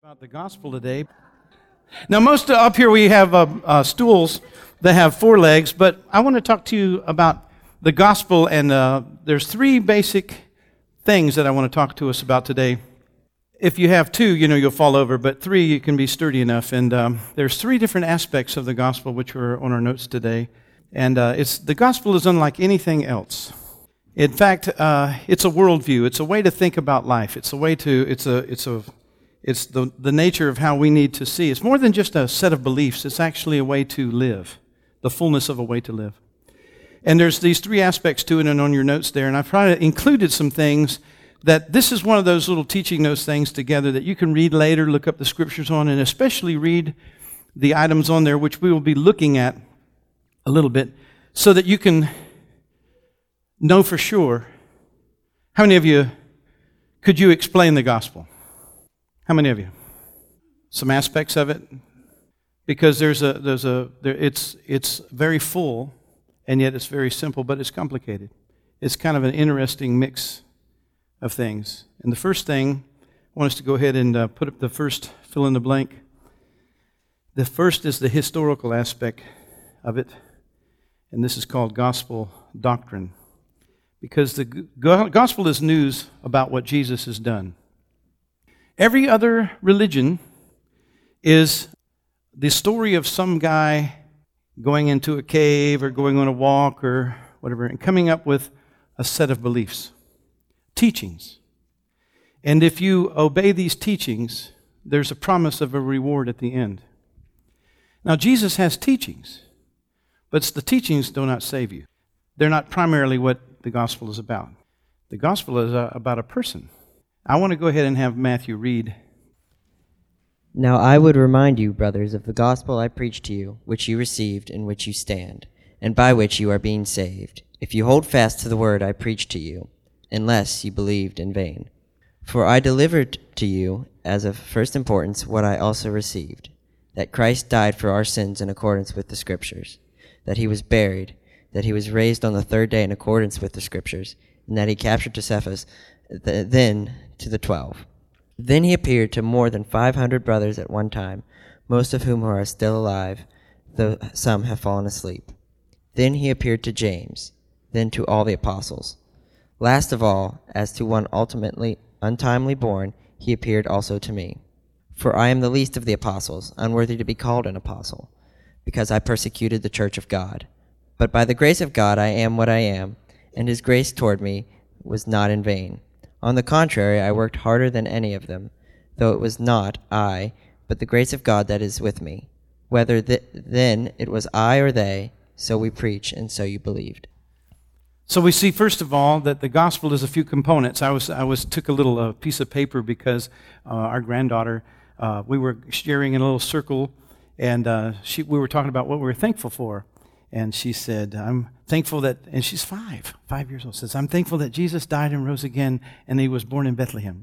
About the gospel today. Now, most up here we have stools that have four legs, but I want to talk to you about the gospel, and there's three basic things that I want to talk to us about today. If you have two, you'll fall over, but three, you can be sturdy enough. And there's three different aspects of the gospel which are on our notes today, and the gospel is unlike anything else. In fact, it's a worldview. It's a way to think about life. It's the nature of how we need to see. It's more than just a set of beliefs. It's actually a way to live, the fullness of a way to live. And there's these three aspects to it, and on your notes there, and I've probably included some things that this is one of those little teaching those things together that you can read later, look up the scriptures on, and especially read the items on there, which we will be looking at a little bit, so that you can know for sure. How many of you could you explain the gospel? How many of you? Some aspects of it? Because it's very full, and yet it's very simple, but it's complicated. It's kind of an interesting mix of things. And the first thing, I want us to go ahead and put up the first fill in the blank. The first is the historical aspect of it, and this is called gospel doctrine. Because the gospel is news about what Jesus has done. Every other religion is the story of some guy going into a cave or going on a walk or whatever and coming up with a set of beliefs, teachings. And if you obey these teachings, there's a promise of a reward at the end. Now, Jesus has teachings, but the teachings do not save you. They're not primarily what the gospel is about. The gospel is about a person. I want to go ahead and have Matthew read. Now I would remind you, brothers, of the gospel I preached to you, which you received, in which you stand, and by which you are being saved, if you hold fast to the word I preached to you, unless you believed in vain. For I delivered to you, as of first importance, what I also received, that Christ died for our sins in accordance with the Scriptures, that he was buried, that he was raised on the third day in accordance with the Scriptures, and that he captured to Cephas, then to the 12. Then he appeared to more than 500 brothers at one time, most of whom are still alive, though some have fallen asleep. Then he appeared to James, then to all the apostles. Last of all, as to one ultimately untimely born, he appeared also to me. For I am the least of the apostles, unworthy to be called an apostle, because I persecuted the church of God. But by the grace of God I am what I am, and his grace toward me was not in vain. On the contrary, I worked harder than any of them, though it was not I, but the grace of God that is with me. Whether then it was I or they, so we preach, and so you believed. So we see, first of all, that the gospel is a few components. I took a little piece of paper because our granddaughter, we were sharing in a little circle, and we were talking about what we were thankful for. And she said, I'm thankful that, and she's 5 years old, says, I'm thankful that Jesus died and rose again, and he was born in Bethlehem.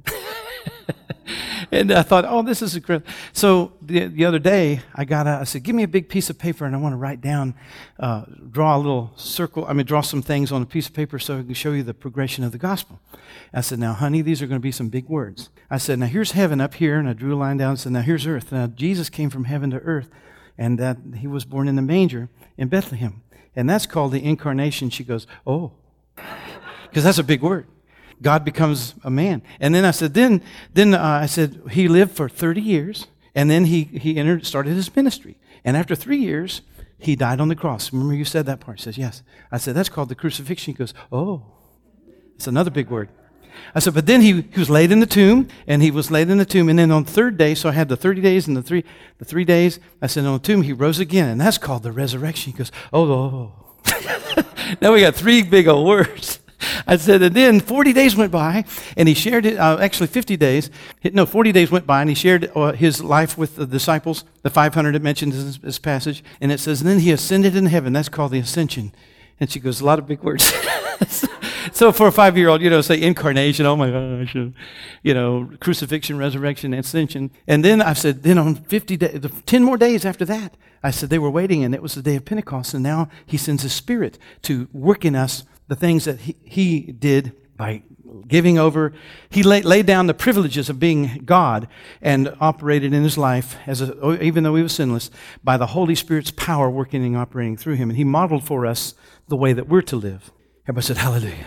And I thought, this is incredible. So the other day, I said, give me a big piece of paper, and I want to write down, draw a little circle, draw some things on a piece of paper so I can show you the progression of the gospel. I said, now, honey, these are going to be some big words. I said, now, here's heaven up here, and I drew a line down and said, now, here's earth. Now, Jesus came from heaven to earth, and that he was born in the manger in Bethlehem. And that's called the incarnation. She goes, oh, because that's a big word. God becomes a man. And then I said, I said, he lived for 30 years, and then he started his ministry. And after 3 years, he died on the cross. Remember you said that part? He says, yes. I said, that's called the crucifixion. He goes, oh, it's another big word. I said, but then he was laid in the tomb, and then on the third day, so I had the 30 days and the 3 days, I said, on the tomb, he rose again, and that's called the resurrection. He goes, oh. Now we got 3 big old words. I said, and then 40 days went by, and he shared it, 40 days went by, and he shared his life with the disciples, the 500 it mentioned in this passage, and it says, and then he ascended in heaven. That's called the ascension. And she goes, a lot of big words. So for a 5-year-old, say incarnation, oh my gosh, crucifixion, resurrection, ascension. And then I said, then on 10 more days after that, I said they were waiting, and it was the day of Pentecost, and now he sends his Spirit to work in us the things that he did by giving over. He laid down the privileges of being God and operated in his life, even though he was sinless, by the Holy Spirit's power working and operating through him. And he modeled for us the way that we're to live. Everybody said, hallelujah.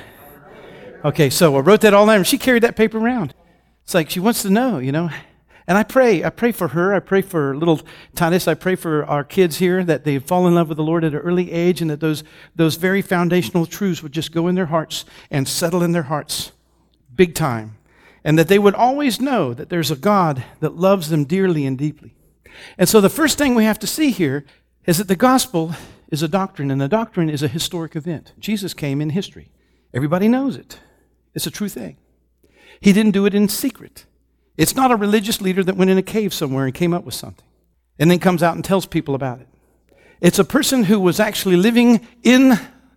Okay, so I wrote that all down. She carried that paper around. It's like she wants to know, And I pray for her. I pray for little Titus. I pray for our kids here that they fall in love with the Lord at an early age, and that those very foundational truths would just go in their hearts and settle in their hearts big time. And that they would always know that there's a God that loves them dearly and deeply. And so the first thing we have to see here is that the gospel is a doctrine, and the doctrine is a historic event. Jesus came in history. Everybody knows it. It's a true thing. He didn't do it in secret. It's not a religious leader that went in a cave somewhere and came up with something and then comes out and tells people about it. It's a person who was actually living in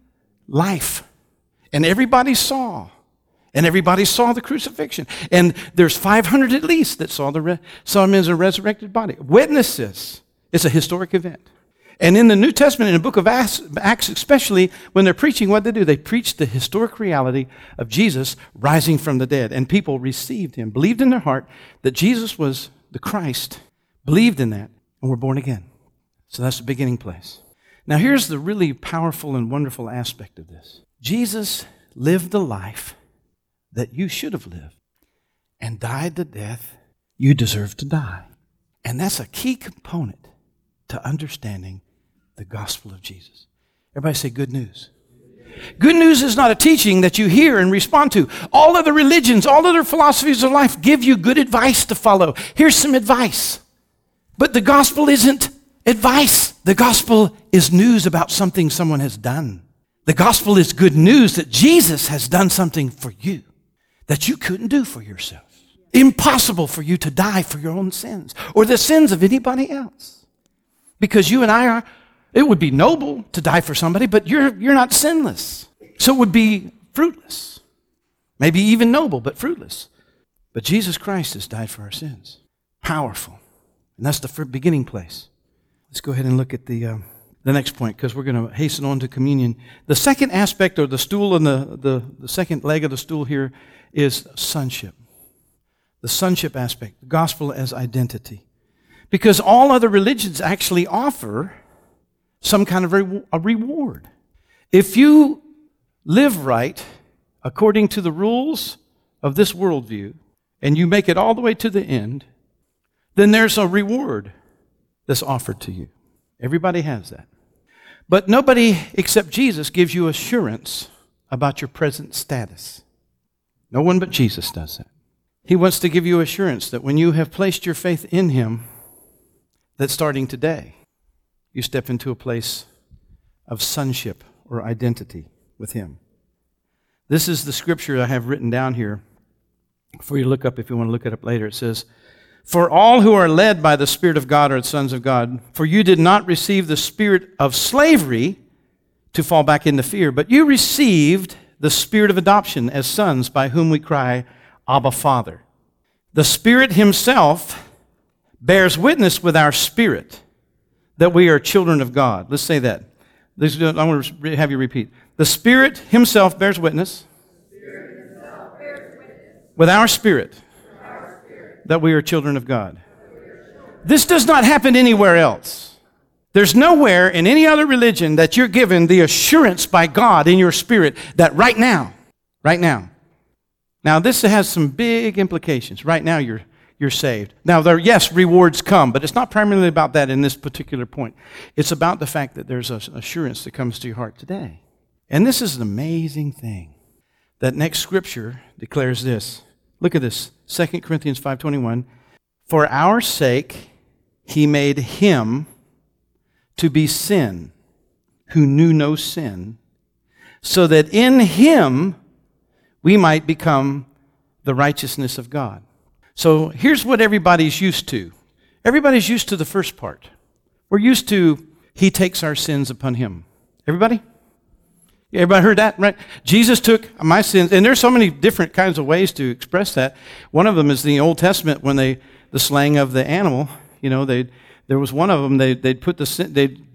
life, and everybody saw. And everybody saw the crucifixion. And there's 500 at least that saw him as a resurrected body. Witnesses. It's a historic event. And in the New Testament, in the book of Acts especially, when they're preaching, what do? They preach the historic reality of Jesus rising from the dead. And people received him, believed in their heart that Jesus was the Christ, believed in that, and were born again. So that's the beginning place. Now here's the really powerful and wonderful aspect of this. Jesus lived the life that you should have lived and died the death you deserve to die. And that's a key component to understanding the gospel of Jesus. Everybody say good news. Good news is not a teaching that you hear and respond to. All other religions, all other philosophies of life give you good advice to follow. Here's some advice. But the gospel isn't advice. The gospel is news about something someone has done. The gospel is good news that Jesus has done something for you that you couldn't do for yourself. Impossible for you to die for your own sins or the sins of anybody else. Because you and I it would be noble to die for somebody, but you're not sinless. So it would be fruitless. Maybe even noble, but fruitless. But Jesus Christ has died for our sins. Powerful. And that's the beginning place. Let's go ahead and look at the next point, because we're going to hasten on to communion. The second aspect, or the stool, and the second leg of the stool here is sonship. The sonship aspect, the gospel as identity. Because all other religions actually offer some kind of a reward. If you live right according to the rules of this worldview, and you make it all the way to the end, then there's a reward that's offered to you. Everybody has that. But nobody except Jesus gives you assurance about your present status. No one but Jesus does that. He wants to give you assurance that when you have placed your faith in him, that starting today, you step into a place of sonship or identity with him. This is the scripture I have written down here for you to look up if you want to look it up later. It says, "For all who are led by the Spirit of God are the sons of God. For you did not receive the spirit of slavery to fall back into fear, but you received the spirit of adoption as sons, by whom we cry, Abba, Father. The Spirit himself bears witness with our spirit that we are children of God." Let's say that. I want to have you repeat. The Spirit himself bears witness, with our spirit that we are children of God. This does not happen anywhere else. There's nowhere in any other religion that you're given the assurance by God in your spirit that right now. Now this has some big implications. Right now you're saved. Now yes, rewards come, but it's not primarily about that in this particular point. It's about the fact that there's an assurance that comes to your heart today. And this is an amazing thing. That next scripture declares this. Look at this, 2 Corinthians 5:21. "For our sake he made him to be sin, who knew no sin, so that in him we might become the righteousness of God." So here's what everybody's used to. Everybody's used to the first part. We're used to, he takes our sins upon him. Everybody? Everybody heard that, right? Jesus took my sins, and there's so many different kinds of ways to express that. One of them is the Old Testament, when the slaying of the animal. There was one of them. They'd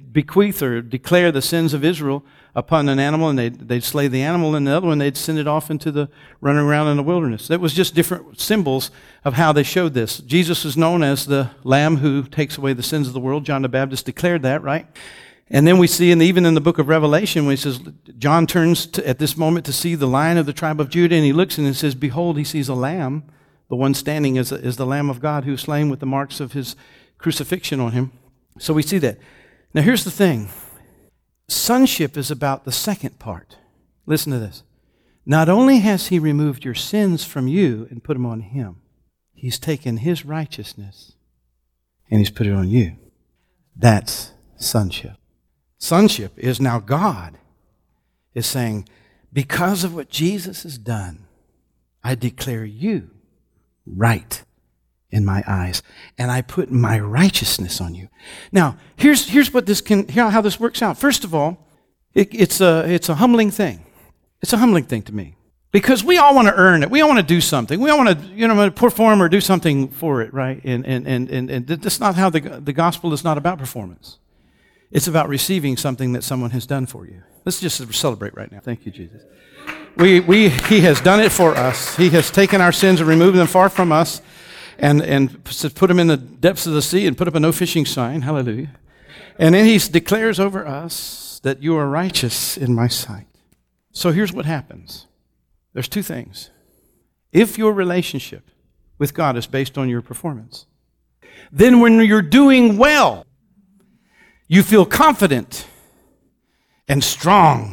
bequeath or declare the sins of Israel upon an animal, and they'd slay the animal, and the other one they'd send it off into the running around in the wilderness. That was just different symbols of how they showed this. Jesus is known as the Lamb who takes away the sins of the world. John the Baptist declared that, right? And then we see, even in the book of Revelation, when he says, John turns at this moment to see the Lion of the tribe of Judah, and he looks and it says, behold, he sees a lamb. The one standing is the Lamb of God who was slain with the marks of his crucifixion on him. So we see that. Now here's the thing. Sonship is about the second part. Listen to this. Not only has he removed your sins from you and put them on him, he's taken his righteousness and he's put it on you. That's sonship. Sonship is now God is saying, because of what Jesus has done, I declare you right in my eyes, and I put my righteousness on you. Now, here's how this works out. First of all, it's a humbling thing. It's a humbling thing to me, because we all want to earn it. We all want to do something. We all want to perform or do something for it, right? And that's not how the gospel is not about performance. It's about receiving something that someone has done for you. Let's just celebrate right now. Thank you, Jesus. He has done it for us. He has taken our sins and removed them far from us and put them in the depths of the sea and put up a no fishing sign. Hallelujah. And then he declares over us that you are righteous in my sight. So here's what happens. There's two things. If your relationship with God is based on your performance, then when you're doing well, you feel confident and strong.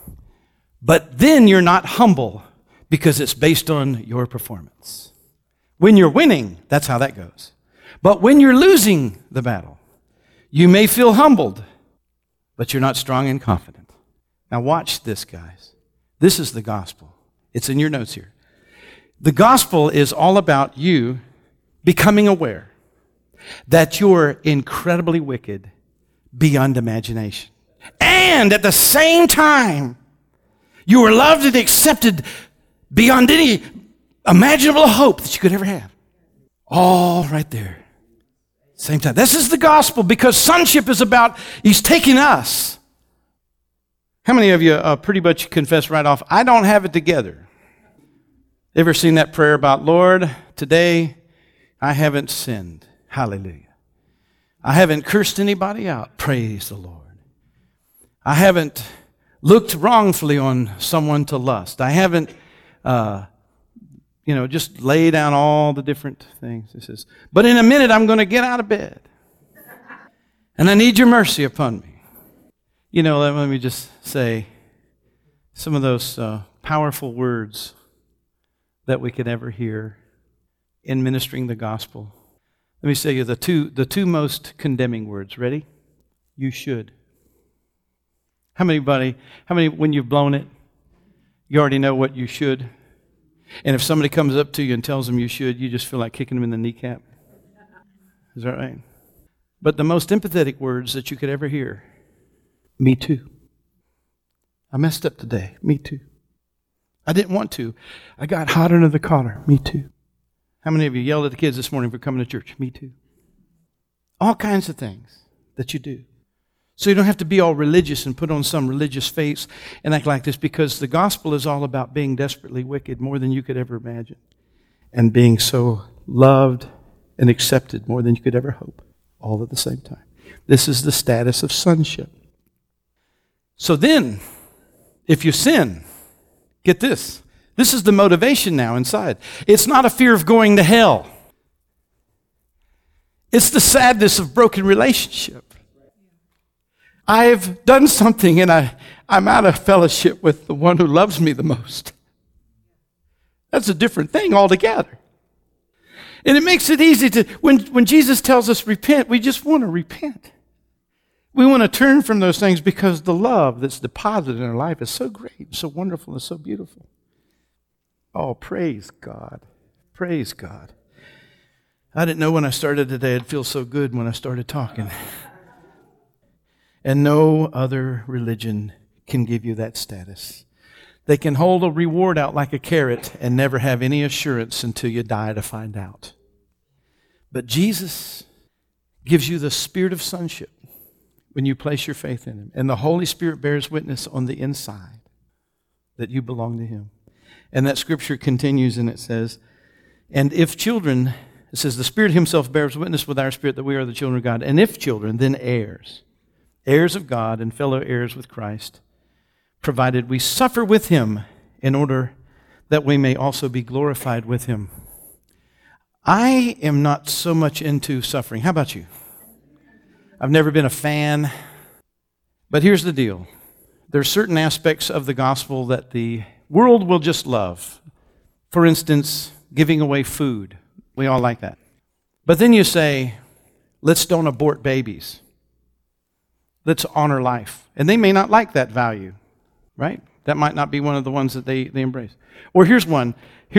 But then you're not humble because it's based on your performance. When you're winning, that's how that goes. But when you're losing the battle, you may feel humbled, but you're not strong and confident. Now watch this, guys. This is the gospel. It's in your notes here. The gospel is all about you becoming aware that you're incredibly wicked beyond imagination. And at the same time, you are loved and accepted beyond any imaginable hope that you could ever have. All right there. Same time. This is the gospel, because sonship is about, he's taking us. How many of you pretty much confess right off, I don't have it together? Ever seen that prayer about, Lord, today I haven't sinned. Hallelujah. I haven't cursed anybody out. Praise the Lord. I haven't looked wrongfully on someone to lust. I haven't, just lay down all the different things. It says, but in a minute I'm going to get out of bed. And I need your mercy upon me. Let me just say some of those powerful words that we could ever hear in ministering the gospel. Let me say you the two most condemning words. Ready? You should. How many, when you've blown it, you already know what you should? And if somebody comes up to you and tells them you should, you just feel like kicking them in the kneecap? Is that right? But the most empathetic words that you could ever hear, me too. I messed up today. Me too. I didn't want to. I got hot under the collar. Me too. How many of you yelled at the kids this morning for coming to church? Me too. All kinds of things that you do. So you don't have to be all religious and put on some religious face and act like this, because the gospel is all about being desperately wicked more than you could ever imagine, and being so loved and accepted more than you could ever hope, all at the same time. This is the status of sonship. So then, if you sin, get this. This is the motivation now inside. It's not a fear of going to hell. It's the sadness of broken relationship. I've done something and I'm out of fellowship with the one who loves me the most. That's a different thing altogether. And it makes it easy to, when Jesus tells us repent, we just want to repent. We want to turn from those things because the love that's deposited in our life is so great, so wonderful, and so beautiful. Oh, praise God. Praise God. I didn't know when I started today I'd feel so good when I started talking. And no other religion can give you that status. They can hold a reward out like a carrot and never have any assurance until you die to find out. But Jesus gives you the spirit of sonship. when you place your faith in him. And the Holy Spirit bears witness on the inside that you belong to him. And that scripture continues and it says, and if children, it says, the Spirit himself bears witness with our spirit that we are the children of God. And if children, then heirs, heirs of God and fellow heirs with Christ, provided we suffer with him in order that we may also be glorified with him. I am not so much into suffering. How about you? I've never been a fan. But here's the deal. There's certain aspects of the gospel that the world will just love. For instance, giving away food. We all like that. But then you say, let's don't abort babies. Let's honor life. And they may not like that value, right? That might not be one of the ones that they embrace. Or here's one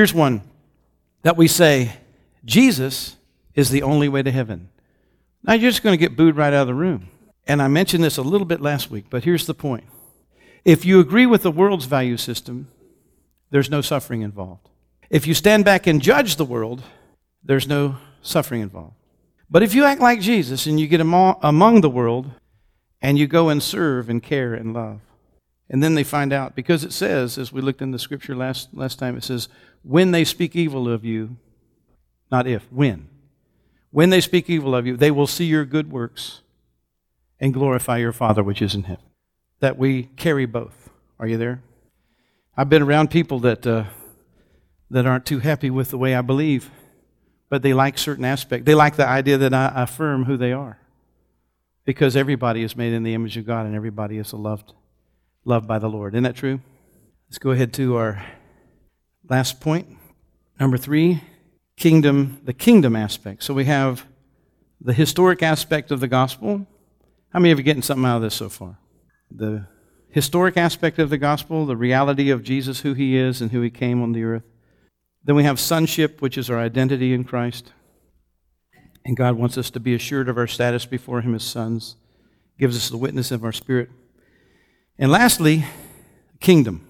that we say, Jesus is the only way to heaven. Now you're just going to get booed right out of the room. And I mentioned this a little bit last week, but here's the point. If you agree with the world's value system, there's no suffering involved. If you stand back and judge the world, there's no suffering involved. But if you act like Jesus and you get among the world and you go and serve and care and love, and then they find out, because it says, as we looked in the scripture last time, it says, when they speak evil of you, not if, when. When they speak evil of you, they will see your good works and glorify your Father which is in heaven. That we carry both. Are you there? I've been around people that aren't too happy with the way I believe, but they like certain aspects. They like the idea that I affirm who they are. Because everybody is made in the image of God and everybody is loved by the Lord. Isn't that true? Let's go ahead to our last point. Number 3, the kingdom aspect. So we have the historic aspect of the gospel. How many of you are getting something out of this so far? The historic aspect of the gospel, the reality of Jesus, who he is and who he came on the earth. Then we have sonship, which is our identity in Christ. And God wants us to be assured of our status before him as sons. Gives us the witness of our spirit. And lastly, kingdom.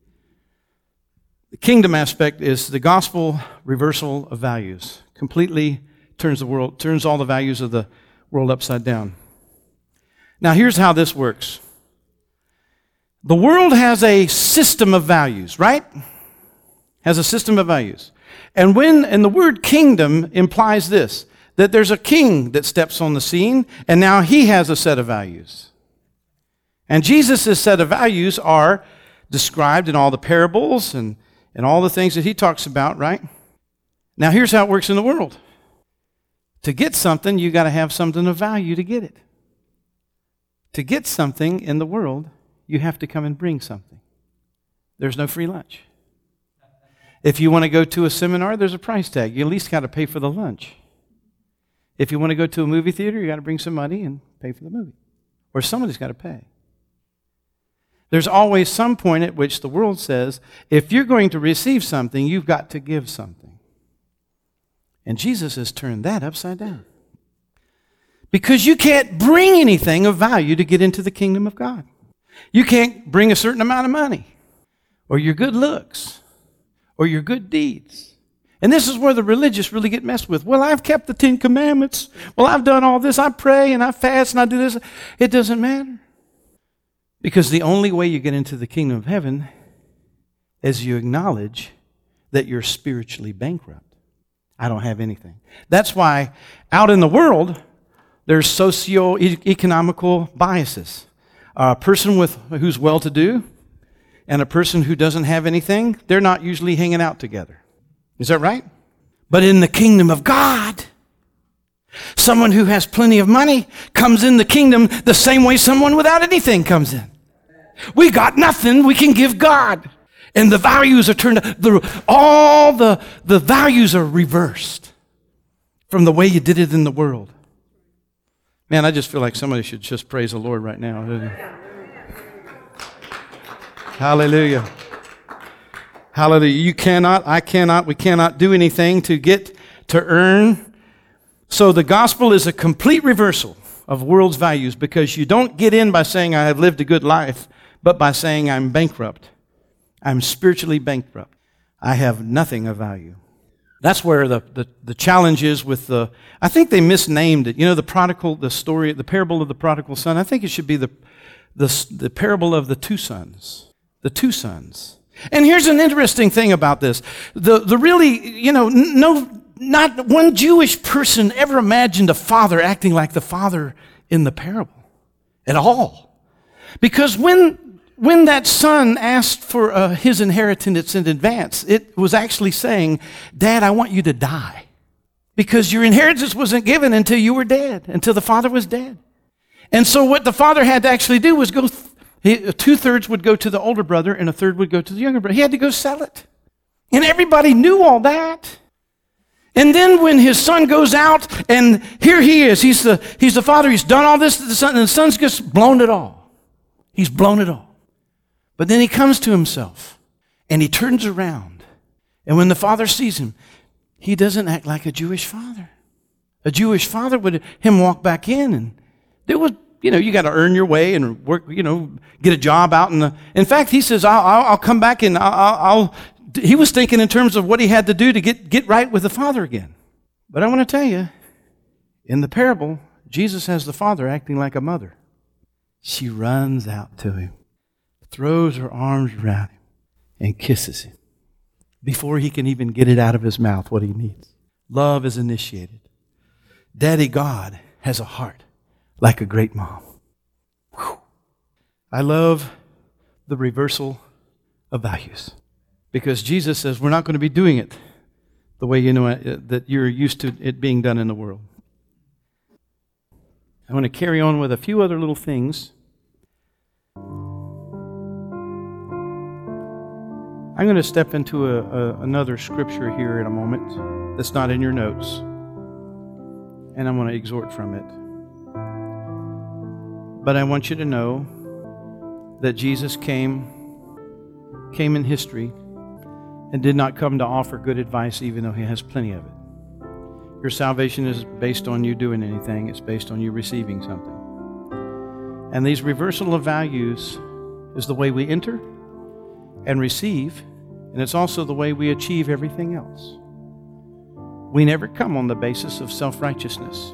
The kingdom aspect is the gospel reversal of values. Completely turns all the values of the world upside down. Now here's how this works. The world has a system of values, right? Has a system of values. And the word kingdom implies this, that there's a king that steps on the scene, and now he has a set of values. And Jesus' set of values are described in all the parables and all the things that he talks about, right? Now here's how it works in the world. To get something, you got to have something of value to get it. To get something in the world, you have to come and bring something. There's no free lunch. If you want to go to a seminar, there's a price tag. You at least got to pay for the lunch. If you want to go to a movie theater, you got to bring some money and pay for the movie. Or somebody's got to pay. There's always some point at which the world says, if you're going to receive something, you've got to give something. And Jesus has turned that upside down. Because you can't bring anything of value to get into the kingdom of God. You can't bring a certain amount of money, or your good looks, or your good deeds. And this is where the religious really get messed with. Well, I've kept the 10 Commandments. Well, I've done all this. I pray and I fast and I do this. It doesn't matter. Because the only way you get into the kingdom of heaven is you acknowledge that you're spiritually bankrupt. I don't have anything. That's why out in the world, there's socio-economical biases. A person who's well-to-do and a person who doesn't have anything, they're not usually hanging out together. Is that right? But in the kingdom of God, someone who has plenty of money comes in the kingdom the same way someone without anything comes in. We got nothing, we can give God. And the values are turned, all the values are reversed from the way you did it in the world. Man, I just feel like somebody should just praise the Lord right now. Hallelujah. Hallelujah. We cannot do anything to earn. So the gospel is a complete reversal of world's values, because you don't get in by saying I have lived a good life, but by saying I'm bankrupt. I'm spiritually bankrupt. I have nothing of value. That's where the challenge is with I think they misnamed it. You know, the story, the parable of the prodigal son. I think it should be the parable of the two sons. The two sons. And here's an interesting thing about this. The really, you know, not one Jewish person ever imagined a father acting like the father in the parable at all. Because when that son asked for his inheritance in advance, it was actually saying, Dad, I want you to die. Because your inheritance wasn't given until you were dead, until the father was dead. And so what the father had to actually do was go, 2/3 would go to the older brother and 1/3 would go to the younger brother. He had to go sell it. And everybody knew all that. And then when his son goes out, and here he is, he's the father, he's done all this to the son, and the son's just blown it all. He's blown it all. But then he comes to himself, and he turns around. And when the father sees him, he doesn't act like a Jewish father. A Jewish father would him walk back in, and there was, you know, you got to earn your way and work, you know, get a job out in fact, he says, I'll come back and he was thinking in terms of what he had to do to get right with the father again. But I want to tell you, in the parable, Jesus has the father acting like a mother. She runs out to him, throws her arms around him, and kisses him before he can even get it out of his mouth what he needs. Love is initiated. Daddy God has a heart like a great mom. Whew. I love the reversal of values, because Jesus says we're not going to be doing it the way you know that you're used to it being done in the world. I want to carry on with a few other little things. I'm going to step into another scripture here in a moment that's not in your notes, and I'm going to exhort from it. But I want you to know that Jesus came in history and did not come to offer good advice, even though he has plenty of it. Your salvation is based on you doing anything. It's based on you receiving something. And these reversal of values is the way we enter and receive, and it's also the way we achieve everything else. We never come on the basis of self-righteousness.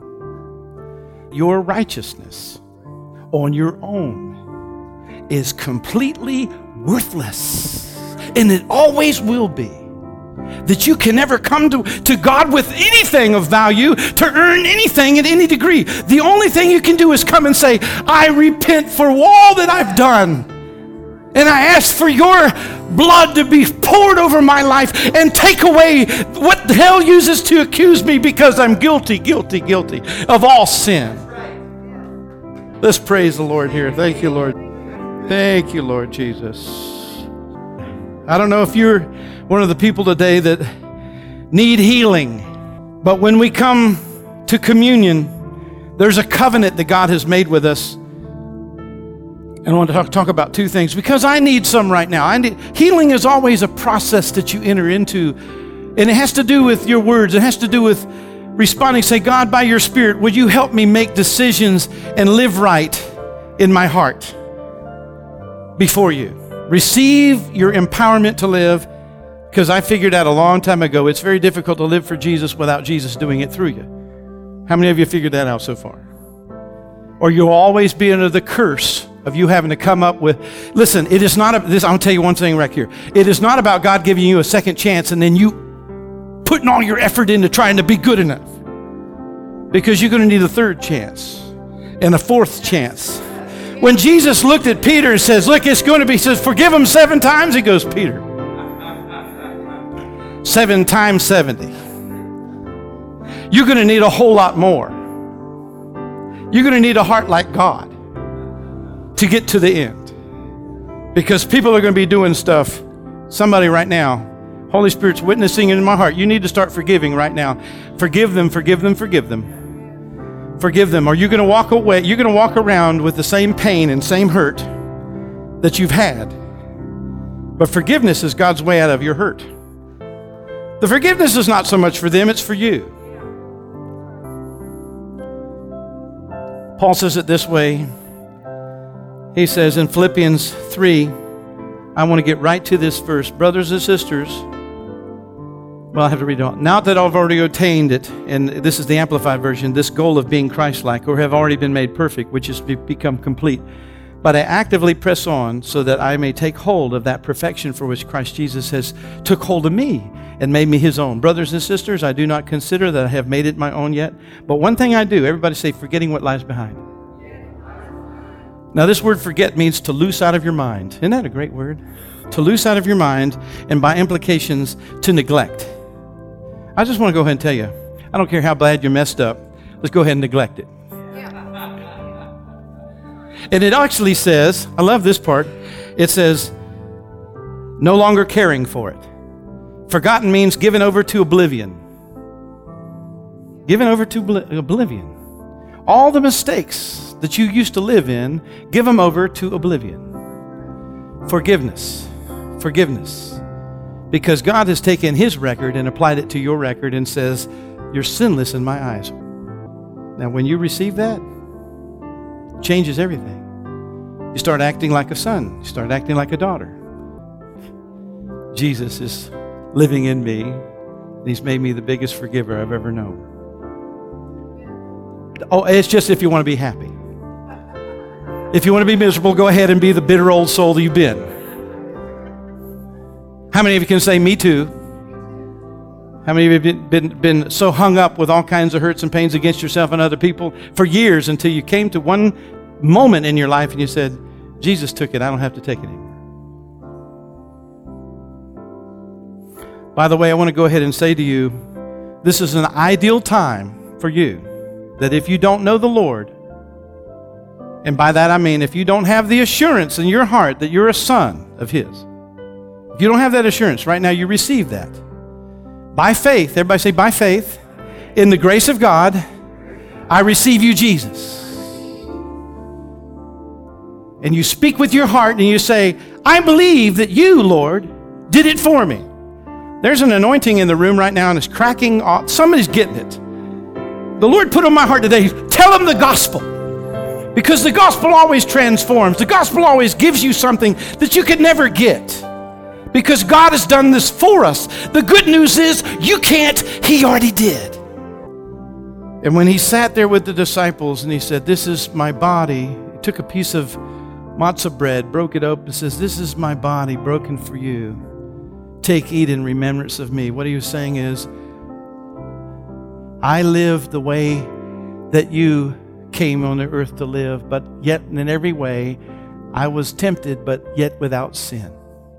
Your righteousness on your own is completely worthless, and it always will be. That you can never come to God with anything of value to earn anything at any degree. The only thing you can do is come and say, I repent for all that I've done. And I ask for your blood to be poured over my life and take away what the hell uses to accuse me, because I'm guilty of all sin. Let's praise the Lord here. Thank you, Lord. Thank you, Lord Jesus. I don't know if you're one of the people today that need healing, but when we come to communion, there's a covenant that God has made with us. And I want to talk about two things, because I need some right now. Healing is always a process that you enter into, and it has to do with your words. It has to do with responding. Say, God, by your Spirit, would you help me make decisions and live right in my heart before you? Receive your empowerment to live, because I figured out a long time ago it's very difficult to live for Jesus without Jesus doing it through you. How many of you figured that out so far? Or you'll always be under the curse of you having to come up with, listen, it is not, I'm going to tell you one thing right here. It is not about God giving you a second chance and then you putting all your effort into trying to be good enough. Because you're going to need a third chance and a fourth chance. When Jesus looked at Peter and says, look, it's going to be, he says, forgive him 7 times. He goes, Peter, 7 times 70. You're going to need a whole lot more. You're going to need a heart like God to get to the end. Because people are going to be doing stuff. Somebody right now, Holy Spirit's witnessing in my heart. You need to start forgiving right now. Forgive them, forgive them, forgive them. Forgive them. Or you're going to walk away. You're going to walk around with the same pain and same hurt that you've had. But forgiveness is God's way out of your hurt. The forgiveness is not so much for them, it's for you. Paul says it this way. He says in Philippians 3, I want to get right to this verse. Brothers and sisters, Well, I have to read it all. Not that I've already attained it, and this is the Amplified Version, this goal of being Christ-like, or have already been made perfect, which is become complete. But I actively press on so that I may take hold of that perfection for which Christ Jesus has took hold of me and made me his own. Brothers and sisters, I do not consider that I have made it my own yet. But one thing I do, everybody say, forgetting what lies behind. Now this word forget means to loose out of your mind. Isn't that a great word? To loose out of your mind, and by implications, to neglect. I just want to go ahead and tell you, I don't care how bad you're messed up, let's go ahead and neglect it. And it actually says, I love this part, it says, no longer caring for it. Forgotten means given over to oblivion. Given over to oblivion. All the mistakes that you used to live in, give them over to oblivion. Forgiveness. Forgiveness. Because God has taken his record and applied it to your record and says, you're sinless in my eyes. Now when you receive that, it changes everything. You start acting like a son. You start acting like a daughter. Jesus is living in me, and he's made me the biggest forgiver I've ever known. Oh, it's just if you want to be happy. If you want to be miserable, go ahead and be the bitter old soul that you've been. How many of you can say, me too? How many of you have been so hung up with all kinds of hurts and pains against yourself and other people for years until you came to one moment in your life and you said, Jesus took it, I don't have to take it anymore. By the way, I want to go ahead and say to you, this is an ideal time for you, that if you don't know the Lord, and by that I mean if you don't have the assurance in your heart that you're a son of his, if you don't have that assurance, right now you receive that. By faith, everybody say, by faith, in the grace of God, I receive you, Jesus. And you speak with your heart and you say, I believe that you, Lord, did it for me. There's an anointing in the room right now and it's cracking off. Somebody's getting it. The Lord put on my heart today, tell them the gospel. Because the gospel always transforms. The gospel always gives you something that you could never get. Because God has done this for us. The good news is you can't, he already did. And when he sat there with the disciples and he said, this is my body, he took a piece of matzah bread, broke it open, and says, this is my body broken for you. Take, eat in remembrance of me. What he was saying is, I live the way that you came on the earth to live, but yet in every way I was tempted, but yet without sin.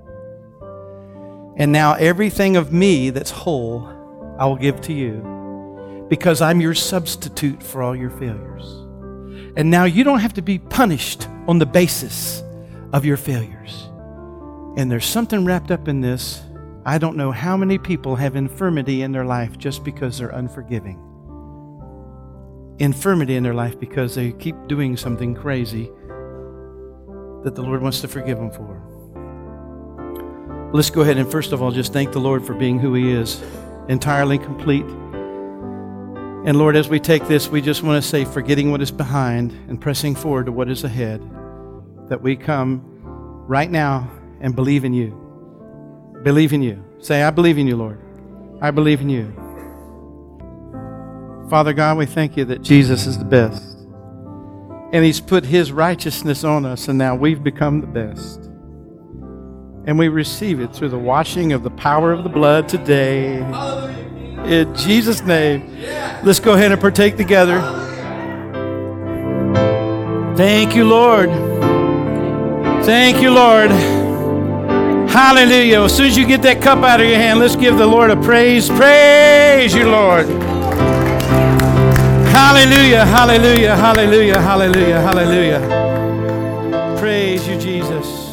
And now everything of me that's whole, I will give to you, because I'm your substitute for all your failures. And now you don't have to be punished on the basis of your failures. And there's something wrapped up in this. I don't know how many people have infirmity in their life just because they're unforgiving. Infirmity in their life because they keep doing something crazy that the Lord wants to forgive them for. Let's go ahead and first of all just thank the Lord for being who he is, entirely complete. And Lord, as we take this, we just want to say, forgetting what is behind and pressing forward to what is ahead, that we come right now and believe in you. Believe in you. Say, I believe in you, Lord. I believe in you. Father God, we thank you that Jesus is the best. And he's put his righteousness on us, and now we've become the best. And we receive it through the washing of the power of the blood today. In Jesus' name. Let's go ahead and partake together. Thank you, Lord. Thank you, Lord. Hallelujah. As soon as you get that cup out of your hand, let's give the Lord a praise. Praise you, Lord. Hallelujah, hallelujah, hallelujah, hallelujah, hallelujah. Praise you, Jesus.